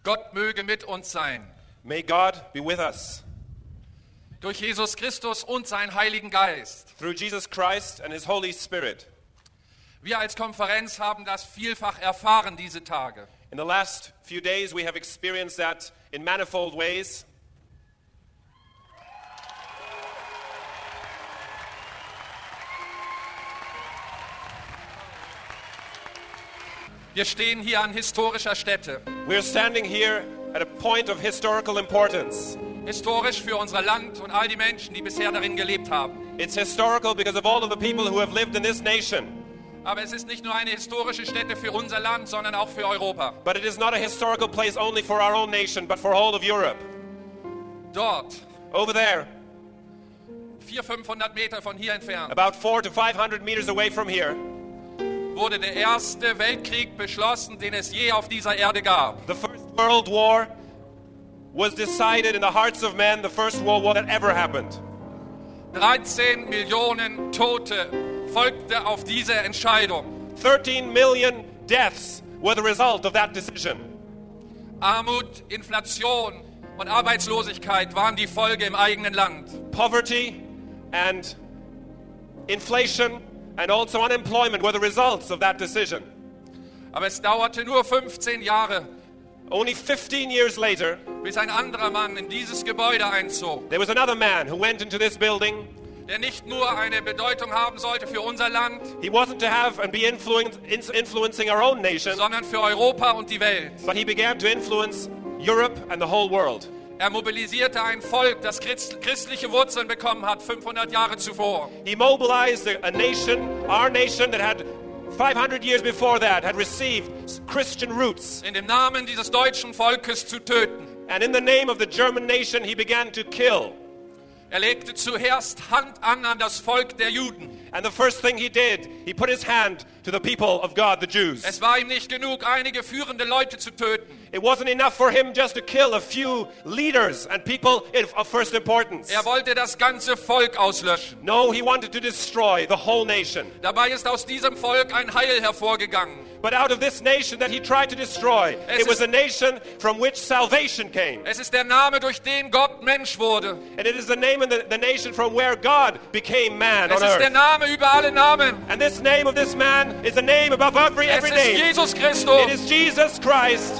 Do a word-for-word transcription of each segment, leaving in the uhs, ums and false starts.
Gott möge mit uns sein. May God be with us. Durch Jesus Christus und seinen Heiligen Geist. Through Jesus Christ and His Holy Spirit. Wir als Konferenz haben das vielfach erfahren diese Tage. In the last few days we have experienced that in manifold ways. Wir stehen hier an historischer Stätte. We are standing here at a point of historical importance. Historisch für unser Land und all die Menschen, die bisher darin gelebt haben. It's historical because of all of the people who have lived in this nation. Aber es ist nicht nur eine historische Stätte für unser Land, sondern auch für Europa. But it is not a historical place only for our own nation, but for all of Europe. Dort, Over there, vierhundert, fünfhundert Meter von hier entfernt, about four to five hundred meters away from here, wurde der erste Weltkrieg beschlossen, den es je auf dieser Erde gab. the First World War was decided in the hearts of men, the first world war that ever happened. dreizehn Millionen Tote folgte auf diese Entscheidung. thirteen million deaths were the result of that decision. Armut, Inflation und Arbeitslosigkeit waren die Folge im eigenen Land. Poverty and inflation and also unemployment were the results of that decision. Aber es dauerte nur fünfzehn Jahre, Only fifteen years later, bis ein anderer Mann in dieses Gebäude einzog, there was another man who went into this building. der nicht nur eine Bedeutung haben sollte für unser Land, He wasn't to have and be influence, influencing our own nation, sondern für Europa und die Welt. but he began to influence Europe and the whole world. Er mobilisierte ein Volk, das christ- christliche Wurzeln bekommen hat, fünfhundert Jahre zuvor. He mobilized a, a nation, our nation, that had five hundred years before that had received Christian roots. In dem Namen dieses deutschen Volkes zu töten. And in the name of the German nation, he began to kill. Er legte zuerst Hand an an das Volk der Juden. And the first thing he did, he put his hand to the people of God, the Jews. Es war ihm nicht genug, einige führende Leute zu töten. It wasn't enough for him just to kill a few leaders and people of first importance. Er wollte das ganze Volk auslöschen. No, he wanted to destroy the whole nation. Dabei ist aus diesem Volk ein Heil hervorgegangen. But out of this nation that he tried to destroy, Es it was ist- a nation from which salvation came. Es ist der Name, durch den Gott Mensch wurde. And it is the name of the, the nation from where God became man Es on ist der earth. Name über alle Namen. And this name of this man is a name above every, Es every ist name. Jesus It Christus. is Jesus Christ.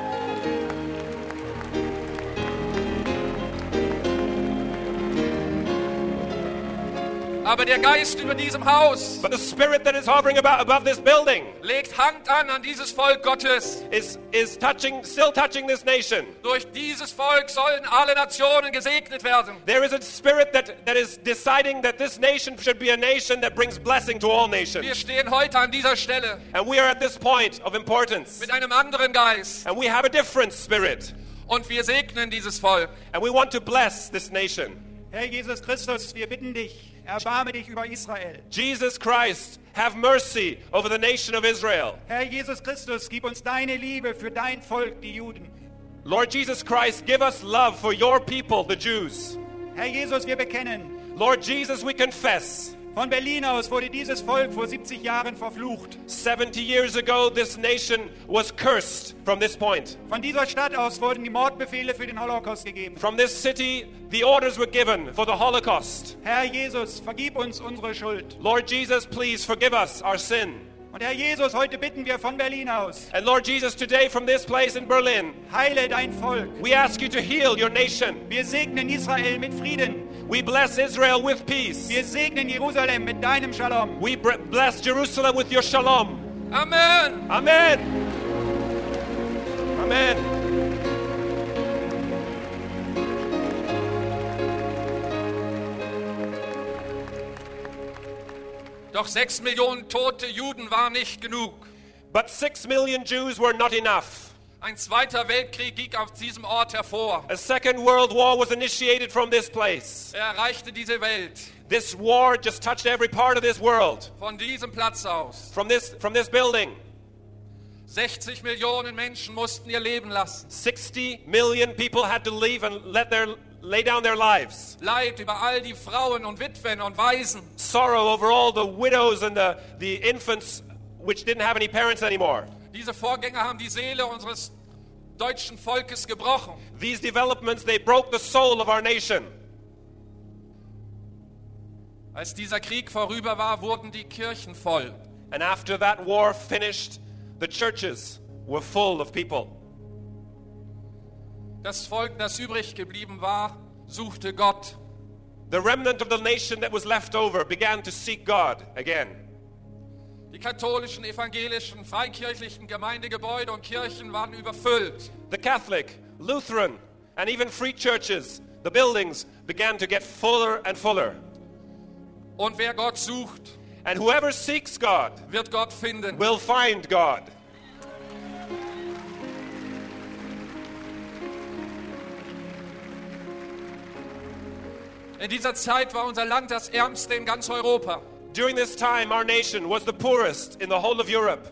Aber der Geist über diesem Haus But the spirit that is hovering about above this building legt Hand an an dieses Volk Gottes. is, is touching, still touching this nation. Durch dieses Volk sollen alle Nationen gesegnet werden. There is a spirit that, that is deciding that this nation should be a nation that brings blessing to all Wir nations. stehen heute an dieser Stelle And we are at this point of importance. mit einem anderen Geist. And we have a different spirit. Und wir segnen dieses Volk. And we want to bless this nation. Herr Jesus Christus, wir bitten dich, erbarme dich über Israel. Jesus Christ, have mercy over the nation of Israel. Herr Jesus Christus, gib uns deine Liebe für dein Volk, die Juden. Lord Jesus Christ, give us love for your people, the Jews. Herr Jesus, wir bekennen, Lord Jesus, we confess. von Berlin aus wurde dieses Volk vor siebzig Jahren verflucht. seventy years ago, this nation was cursed from this point. Von dieser Stadt aus wurden die Mordbefehle für den Holocaust gegeben. From this city, the orders were given for the Holocaust. Herr Jesus, vergib uns unsere Schuld. Lord Jesus, please forgive us our sin. Und Herr Jesus, heute bitten wir von Berlin aus, And Lord Jesus, today from this place in Berlin, heile dein Volk. we ask you to heal your nation. Wir segnen Israel mit Frieden. We bless Israel with peace. Wir segnen Jerusalem mit deinem Shalom. We br- bless Jerusalem with your shalom. Amen. Amen. Amen. Doch sechs Millionen tote Juden waren nicht genug. But six million Jews were not enough. Ein zweiter Weltkrieg ging auf diesem Ort hervor. A second world war was initiated from this place. Er erreichte diese Welt This war just touched every part of this world. von diesem Platz aus. From this, from this building, sechzig Millionen Menschen mussten ihr Leben lassen. sixty million people had to leave and let their, lay down their lives. Leid über all die Frauen und Witwen und Waisen. Sorrow over all the widows and the, the infants which didn't have any parents anymore. Diese Vorgänge haben die Seele unseres deutschen Volkes gebrochen. These developments, they broke the soul of our nation. Als dieser Krieg vorüber war, wurden die Kirchen voll. And after that war finished, the churches were full of people. Das Volk, das übrig geblieben war, suchte Gott. The remnant of the nation that was left over began to seek God again. Die katholischen, evangelischen, freikirchlichen Gemeindegebäude und Kirchen waren überfüllt. The Catholic, Lutheran, and even free churches, the buildings began to get fuller and fuller. Und wer Gott sucht, And whoever seeks God wird Gott finden. will find God. In dieser Zeit war unser Land das ärmste in ganz Europa. During this time, our nation was the poorest in the whole of Europe.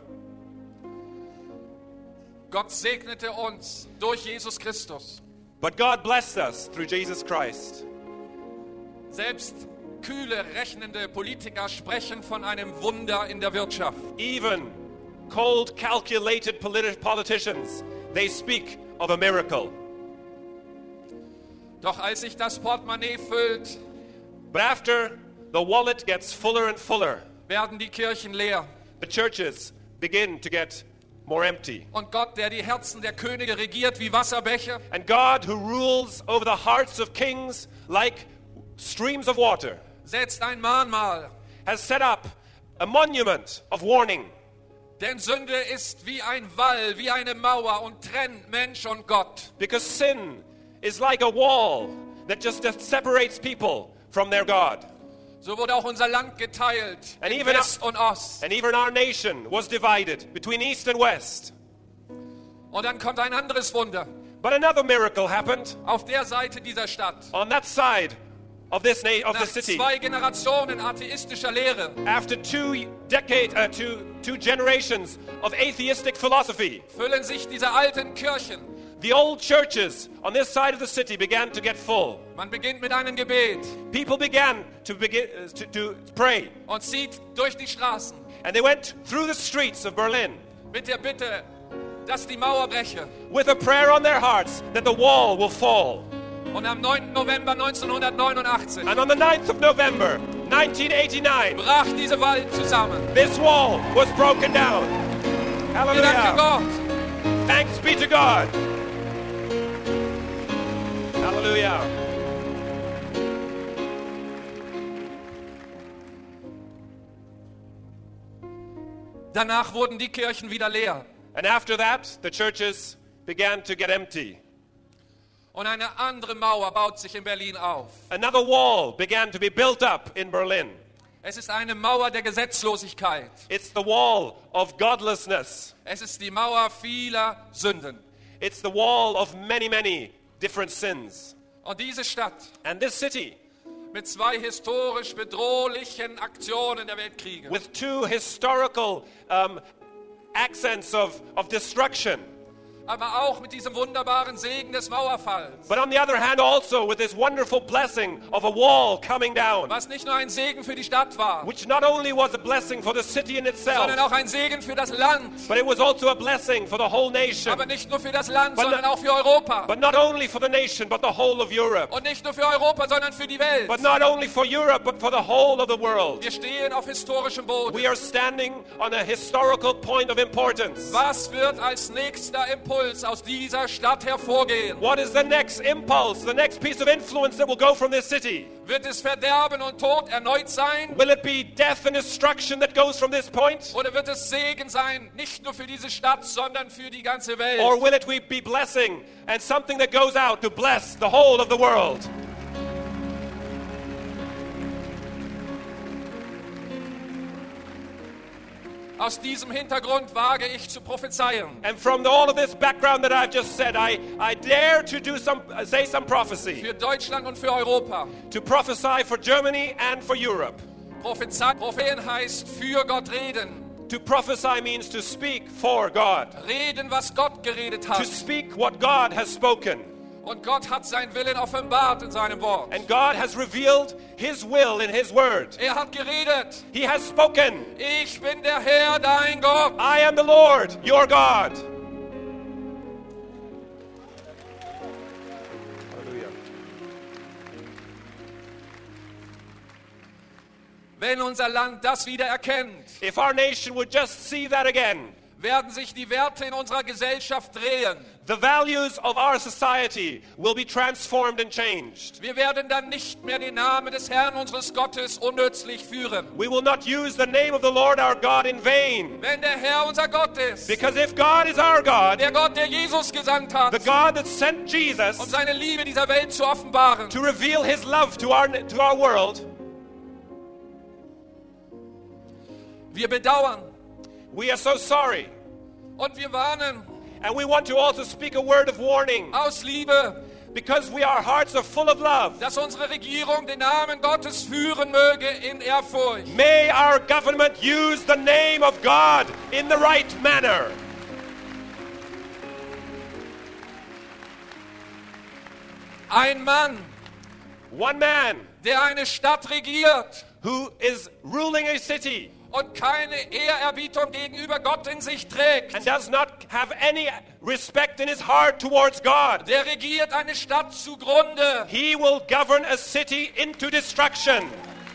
Gott segnete uns durch Jesus Christus. But God blessed us through Jesus Christ. Selbst kühle, rechnende Politiker sprechen von einem Wunder in der Wirtschaft. Even cold, calculated politi- politicians, they speak of a miracle. Doch als sich das Portemonnaie füllt, But after the wallet gets fuller and fuller, werden die Kirchen leer. the churches begin to get more empty. Und Gott, der die Herzen der Könige regiert wie Wasserbecher, And God, who rules over the hearts of kings like streams of water, setzt ein Mahnmal. has set up a monument of warning. Denn Sünde ist wie ein Wall, wie eine Mauer und trennt Mensch und Gott. Because sin is like a wall that just separates people from their God. So wurde auch unser Land geteilt And in even West und Ost. And even our nation was divided between East and West. Und dann kommt ein anderes Wunder. But another miracle happened Auf der Seite dieser Stadt. on that side of this na- of the Nach city. zwei Generationen atheistischer Lehre After two decade, uh, two two generations of atheistic philosophy, füllen sich diese alten Kirchen. the old churches on this side of the city began to get full. Man beginnt mit einem Gebet People began to begin uh, to, to pray, und zieht durch die Straßen and they went through the streets of Berlin mit der Bitte, dass die Mauer breche. with a prayer on their hearts that the wall will fall. Und am neunten November neunzehnhundertneunundachtzig And on the ninth of November, nineteen eighty-nine, brach diese Wald zusammen. this wall was broken down. Wir danken Hallelujah. Gott. Thanks be to God. Hallelujah. Danach wurden die Kirchen wieder leer. And after that, the churches began to get empty. Und eine andere Mauer baut sich in Berlin auf. Another wall began to be built up in Berlin. Es ist eine Mauer der Gesetzlosigkeit. It's the wall of godlessness. Es ist die Mauer vieler Sünden. It's the wall of many, many different sins. Und diese Stadt And this city, mit zwei historisch bedrohlichen Aktionen der Weltkriege with two historical um, accents of, of destruction, aber auch mit diesem wunderbaren Segen des Mauerfalls, but on the other hand also with this wonderful blessing of a wall coming down, was nicht nur ein Segen für die Stadt war, which not only was a blessing for the city in itself, sondern auch ein Segen für das Land. but it was also a blessing for the whole nation. Aber nicht nur für das Land, But sondern not- auch für Europa. But not only for the nation, but the whole of Europe. Und nicht nur für Europa, sondern für die Welt. But not only for Europe, but for the whole of the world. Wir stehen auf historischem Boden. We are standing on a historical point of importance. Was wird als nächster Impuls aus dieser Stadt hervorgehen? What is the next impulse, the next piece of influence that will go from this city? Wird es Verderben und Tod erneut sein? Will it be death and destruction that goes from this point? Oder wird es Segen sein, nicht nur für diese Stadt, sondern für die ganze Welt? Or will it be blessing and something that goes out to bless the whole of the world? Aus diesem Hintergrund wage ich zu prophezeien. And from the, all of this background that I've just said, I, I dare to do some, uh, say some prophecy, Für Deutschland und für Europa. to prophesy for Germany and for Europe. Prophezei, Prophen heißt für Gott reden. To prophesy means to speak for God, Reden, was Gott geredet to hat. speak what God has spoken. Und Gott hat seinen Willen offenbart in seinem Wort. And God has revealed His will in His word. Er hat geredet. He has spoken. Ich bin der Herr, dein Gott. I am the Lord, your God. Wenn unser Land das wieder erkennt, if our nation would just see that again, werden sich die Werte in unserer Gesellschaft drehen. the values of our society will be transformed and changed. Wir werden dann nicht mehr den Namen des Herrn unseres Gottes unnützlich führen. We will not use the name of the Lord our God in vain. Wenn der Herr unser Gott ist, Because if God is our God, der Gott, der Jesus gesandt hat, the God that sent um Jesus seine Liebe dieser Welt zu offenbaren, to reveal his love to our, to our world, wir bedauern we are so sorry. und wir warnen And we want to also speak a word of warning, aus Liebe, because we, our hearts are full of love. dass unsere Regierung den Namen Gottes führen möge in Ehrfurcht. May our government use the name of God in the right manner. Ein Mann, One man der eine Stadt regiert who is ruling a city und keine Ehrerbietung gegenüber Gott in sich trägt, and does not have any respect in his heart towards God. der regiert eine Stadt zugrunde. He will govern a city into destruction.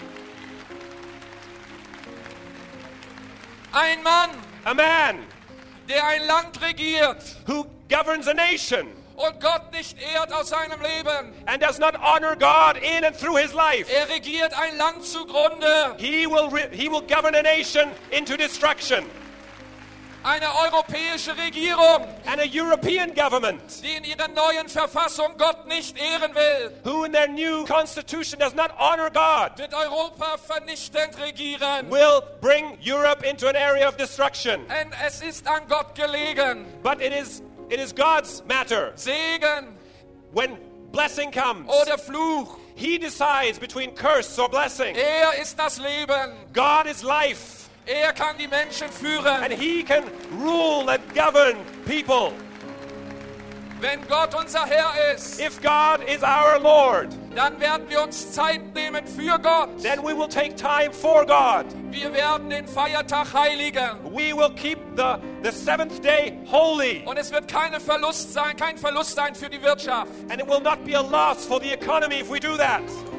Ein Mann, A man der ein Land regiert who governs a nation und Gott nicht ehrt aus seinem Leben. and does not honor God in and through his life. Er regiert ein Land zugrunde. He will, re- he will govern a nation into destruction. Eine europäische Regierung, And a European government die in ihrer neuen Verfassung Gott nicht ehren will, who in their new constitution does not honor God wird Europa vernichtend regieren. will bring Europe into an area of destruction. Denn es ist an Gott gelegen. But it is, it is God's matter. Segen When blessing comes, oder Fluch. he decides between curse or blessing. Er ist das Leben. God is life, Er kann die Menschen and führen. he can rule and govern people. Wenn Gott unser Herr ist, If God is our Lord, dann werden wir uns Zeit nehmen für Gott. then we will take time for God. Wir werden den Feiertag heiligen. We will keep the, the seventh day holy, Und es wird keine Verlust sein, kein Verlust sein für die Wirtschaft. and it will not be a loss for the economy if we do that.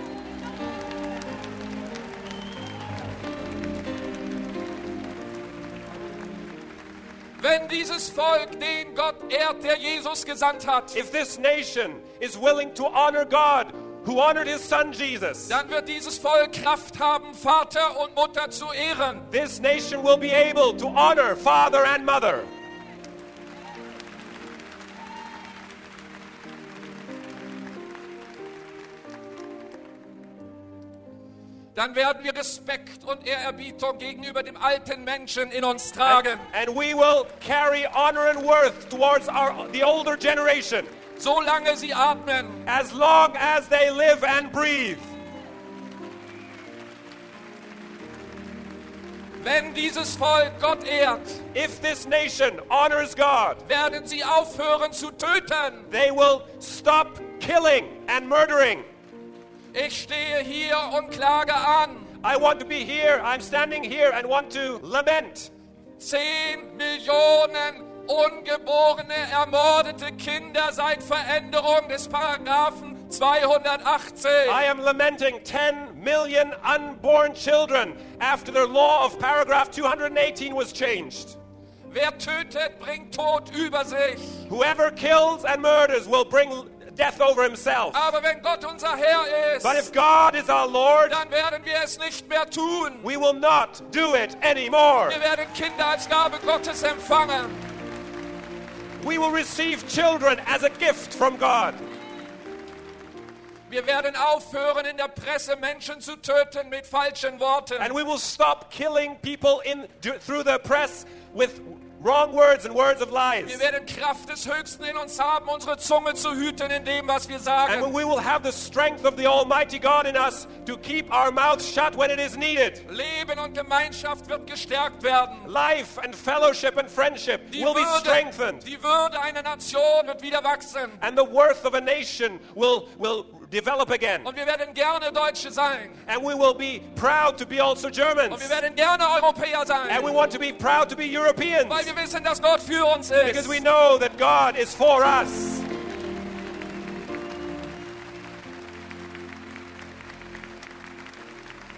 Wenn dieses Volk den Gott ehrt, der Jesus gesandt hat, If this nation is willing to honor God, who honored his son Jesus, dann wird dieses Volk Kraft haben, Vater und Mutter zu ehren. this nation will be able to honor father and mother. Dann werden wir Respekt und Ehrerbietung gegenüber dem alten Menschen in uns tragen. And we will carry honor and worth towards our, the older generation Solange sie atmen, as long as they live and breathe. wenn dieses Volk Gott ehrt, If this nation honors God, werden sie aufhören zu töten. they will stop killing and murdering. Ich stehe hier und klage an. I want to be here, I'm standing here and want to lament. Zehn Millionen ungeborene, ermordete Kinder seit Veränderung des Paragraphen zweihundertachtzig. I am lamenting ten million unborn children after the law of paragraph two hundred eighteen was changed. Wer tötet, bringt Tod über sich. Whoever kills and murders will bring death over himself. Aber wenn Gott unser Herr ist, But if God is our Lord, dann werden wir es nicht mehr tun. we will not do it anymore. Wir werden Kinder als Gabe Gottes empfangen. We will receive children as a gift from God. Wir werden aufhören, in der Presse Menschen zu töten mit falschen Worten. And we will stop killing people in, through the press with wrong words and words of lies. Wir werden Kraft des Höchsten in uns haben, unsere Zunge zu hüten in dem, was wir And sagen. we will have the strength of the Almighty God in us to keep our mouths shut when it is needed. Leben und Gemeinschaft wird gestärkt werden. Life and fellowship and friendship Die will be Würde, strengthened. die Würde einer Nation wird wieder wachsen. And the worth of a nation will, will develop again. Und wir werden gerne Deutsche sein. And we will be proud to be also Und Germans. wir werden gerne Europäer sein. And we want to be proud to be Europeans. Weil wir wissen, dass Gott für uns Because ist. we know that God is for us.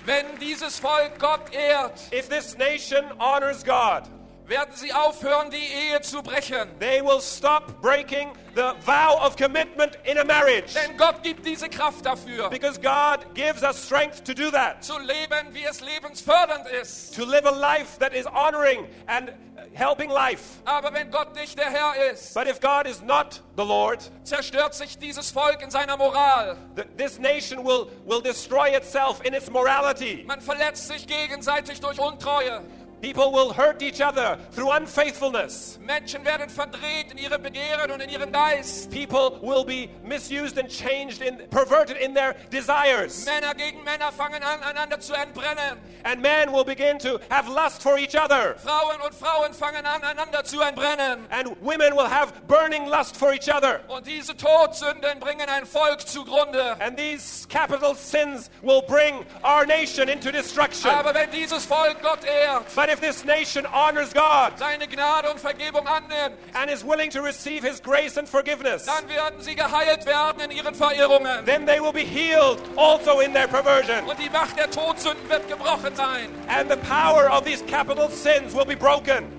Wenn dieses Volk Gott ehrt, if this nation honors God, werden sie aufhören, die Ehe zu brechen. they will stop breaking the vow of commitment in a marriage. Denn Gott gibt diese Kraft dafür, Because God gives us strength to do that. zu leben, wie es lebensfördernd ist. To live a life that is honoring and helping life. Aber wenn Gott nicht der Herr ist, But if God is not the Lord, zerstört sich dieses Volk in seiner Moral. th- this nation will, will destroy itself in its morality. Man verletzt sich gegenseitig durch Untreue. People will hurt each other through unfaithfulness. Menschen werden verdreht in ihrem Begehren und in ihrem Geist. People will be misused and changed and perverted in their desires. Männer gegen Männer fangen an, einander zu entbrennen. And men will begin to have lust for each other. Frauen und Frauen fangen an, einander zu entbrennen. And women will have burning lust for each other. Und diese Todsünden bringen ein Volk zugrunde. And these capital sins will bring our nation into destruction. Aber wenn dieses Volk Gott ehrt, But if this nation honors God seine Gnade und Vergebung annimmt, and is willing to receive His grace and forgiveness, dann werden sie geheilt werden in ihren Verirrungen. then they will be healed also in their perversion. Und die Macht der Todsünden wird gebrochen sein. And the power of these capital sins will be broken.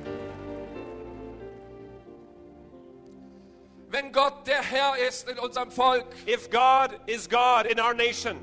Wenn Gott der Herr ist in unserem Volk, If God is God in our nation,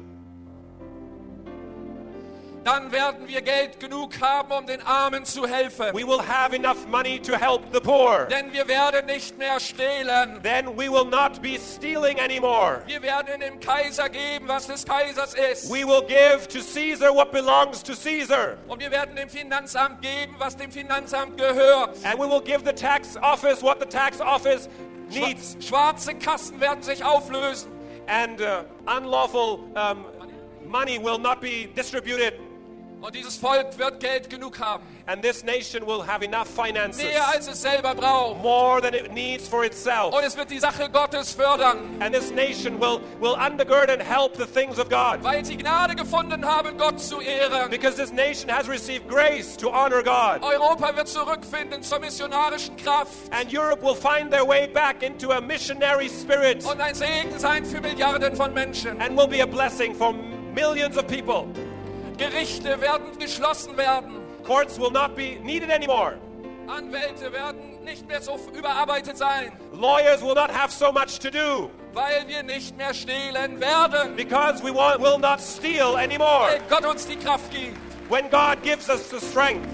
dann werden wir Geld genug haben, um den Armen zu helfen. we will have enough money to help the poor. Denn wir werden nicht mehr stehlen. Then we will not be stealing anymore. Wir werden dem Kaiser geben, was des Kaisers ist. We will give to Caesar what belongs to Caesar. Und wir werden dem Finanzamt geben, was dem Finanzamt gehört. And we will give the tax office what the tax office needs. Schwarze Kassen werden sich auflösen. And uh, unlawful um, money will not be distributed. Und dieses Volk wird Geld genug haben. And this nation will have enough finances, Mehr als es selber braucht. more than it needs for itself. Und es wird die Sache Gottes fördern. And this nation will, will undergird and help the things of God. Weil sie Gnade gefunden haben, Gott zu ehren. Because this nation has received grace to honor God. Europa wird zurückfinden zur missionarischen Kraft. And Europe will find their way back into a missionary spirit Und ein Segen sein für Milliarden von Menschen. and will be a blessing for millions of people. Gerichte werden geschlossen werden. Courts will not be needed anymore. Anwälte werden nicht mehr so überarbeitet sein, Lawyers will not have so much to do weil wir nicht mehr stehlen werden. because we will, will not steal anymore. Weil Gott uns die Kraft gibt. When God gives us the strength,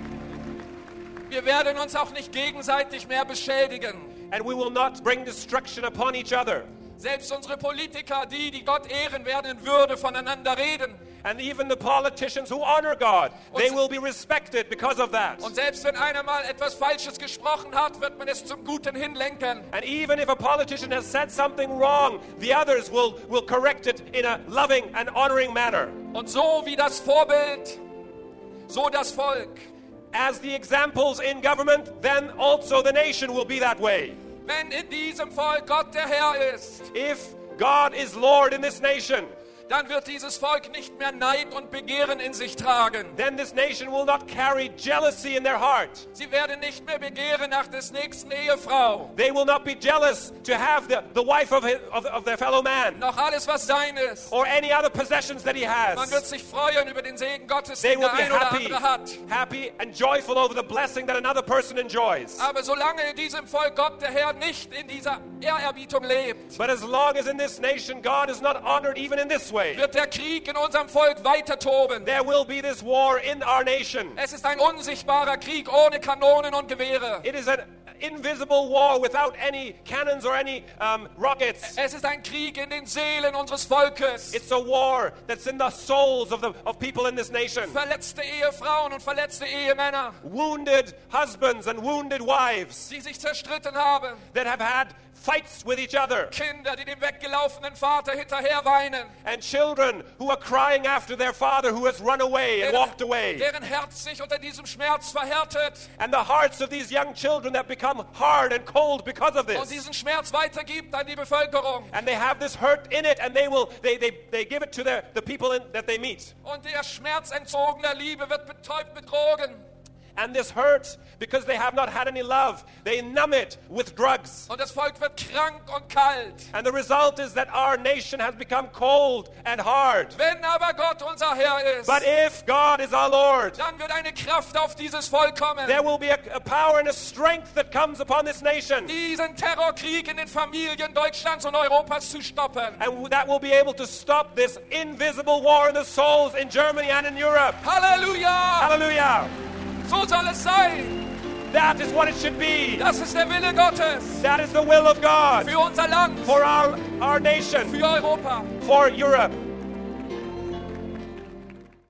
Wir werden uns auch nicht gegenseitig mehr beschädigen. and we will not bring destruction upon each other. Selbst unsere Politiker, die, die Gott ehren, werden in Würde voneinander reden. And even the politicians who honor God, they will be respected because of that. Und selbst wenn einer mal etwas Falsches gesprochen hat, wird man es zum Guten hinlenken. And even if a politician has said something wrong, the others will, will correct it in a loving and honoring manner. Und so wie das Vorbild, so das Volk. As the examples in government, then also the nation will be that way. Wenn in diesem Volk Gott der Herr ist, If God is Lord in this nation, dann wird dieses Volk nicht mehr Neid und Begehren in sich tragen. then this nation will not carry jealousy in their heart. Sie werden nicht mehr begehren nach des nächsten Ehefrau, They will not be jealous to have the, the wife of, his, of, of their fellow man noch alles, was sein ist. or any other possessions that he Man wird has. sich freuen über den Segen Gottes, They den will der be ein oder happy, andere hat. happy and joyful over the blessing that another person enjoys. Aber solange in diesem Volk Gott der Herr nicht in dieser Ehrerbietung lebt, But as long as in this nation God is not honored even in this way, wird der Krieg in unserem Volk weiter toben. there will be this war in our nation. Es ist ein unsichtbarer Krieg ohne Kanonen und Gewehre. It is an invisible war without any cannons or any um, rockets. Es ist ein Krieg in den Seelen unseres Volkes. It's a war that's in the souls of, the, of people in this nation. Verletzte Ehefrauen und verletzte Ehemänner, Wounded husbands and wounded wives die sich zerstritten haben. that have had fights with each other. Kinder, die dem weggelaufenen Vater hinterher weinen. And children who are crying after their father who has run away and walked away. Deren Herz sich unter diesem Schmerz verhärtet And the hearts of these young children that become hard and cold because of und this. diesen Schmerz weitergibt an die Bevölkerung. And they have this hurt in it and they will they, they, they give it to their, the people in, that they meet. Und der Schmerz entzogener Liebe wird betäubt, betrogen. And this hurt because they have not had any love. They numb it with drugs. Und das Volk wird krank und kalt. And the result is that our nation has become cold and hard. Wenn aber Gott unser Herr ist, But if God is our Lord, dann wird eine Kraft auf dieses Volk kommen, there will be a, a power and a strength that comes upon this nation. diesen Terrorkrieg in den Familien Deutschlands und Europas zu stoppen. And that will be able to stop this invisible war in the souls in Germany and in Europe. Halleluja! Hallelujah! So soll es sein. That is what it should be. Das ist der Wille Gottes That is the will of God für unser Land, for our, our nation, für Europa. for Europe.